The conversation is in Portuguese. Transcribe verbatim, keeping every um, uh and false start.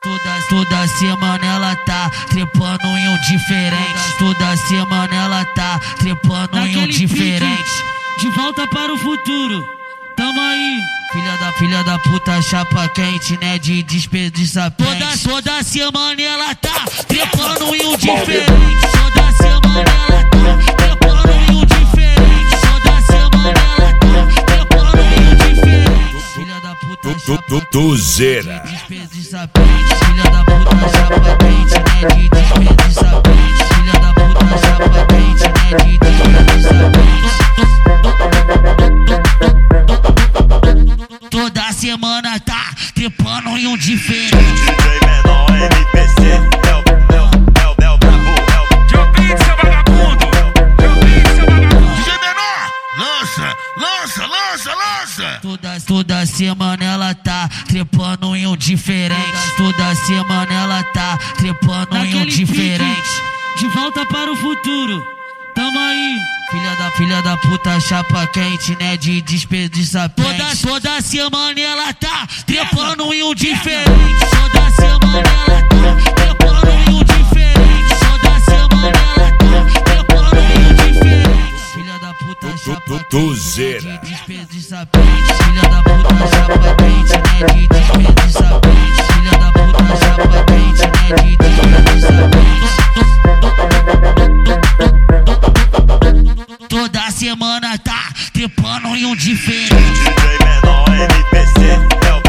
Toda, toda semana ela tá trepando em um diferente. Toda semana ela tá trepando em um diferente. De volta para o futuro, tamo aí. Filha da filha da puta, chapa quente, né? De desperdiçar pente. Toda, toda semana ela tá trepando em um diferente. Toda semana ela tá trepando em um diferente. Toda semana ela tá trepando em um diferente. Filha da puta, chapa Tuzeira. de desperdiçar pente. Filha da puta, chapa quente, né? De desperdiçar pente. Filha da puta, chapa quente, né? De desperdiçar pente. Toda semana tá trepando em um diferente. D J menor M P C, é o, é o, é o, é o brabo, é o Joe Beat, seu vagabundo. Joe Beat, seu vagabundo. D J menor, lança, lança, lança, lança. Toda, toda semana ela tá trepando em um diferente. Toda semana ela tá trepando em um Naquele diferente. De volta para o futuro, tamo aí. Filha da filha da puta, chapa quente, né? De desperdiçar pente. Toda, toda semana ela tá trepando em um diferente. Toda semana ela tá trepando em um diferente. Toda semana ela tá trepando em um diferente. Filha da puta, chapa Tuzeira. quente, né? De desperdiçar pente. Filha da puta, chapa quente, né? De desperdiçar pente. Filha da puta, chapa quente, né? De desperdiçar pente. Toda semana tá trepando em um diferente. D J menor M P C, é o,